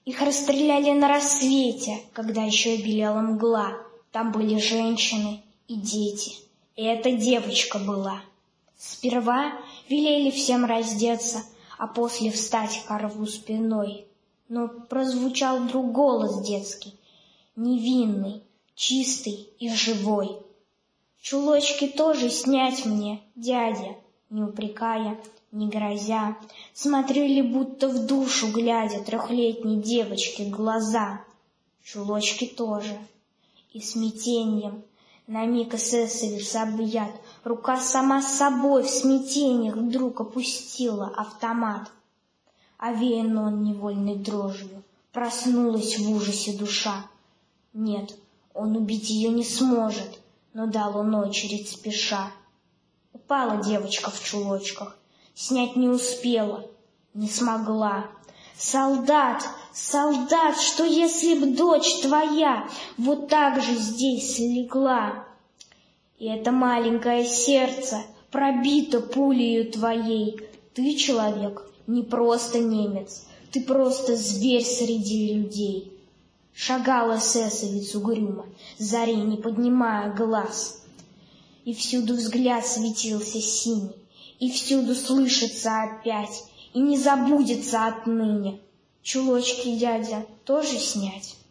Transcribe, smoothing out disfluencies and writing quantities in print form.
Их расстреляли на рассвете, когда еще белела мгла. Там были женщины и дети, и эта девочка была. Сперва велели всем раздеться, а после встать ко рву спиной. Но прозвучал вдруг голос детский, невинный, чистый и живой. Чулочки тоже снять мне, дядя, не упрекая, не грозя, смотрели будто в душу, глядя трехлетней девочке глаза. Чулочки тоже. И смятеньем на миг эсэсовец объят, рука сама с собой в смятениях вдруг опустила автомат. Овеян он невольной дрожью, проснулась в ужасе душа. Нет, он убить ее не сможет, но дал он очередь спеша. Упала девочка в чулочках, снять не успела, не смогла. Солдат, солдат, что если б дочь твоя вот так же здесь легла? И это маленькое сердце пробито пулею твоей. Ты, человек, не просто немец, ты просто зверь среди людей. Шагал эсэсовец угрюмо, заре не поднимая глаз. И всюду взгляд светился синий, и всюду слышится опять, и не забудется отныне. Чулочки, дядя, тоже снять?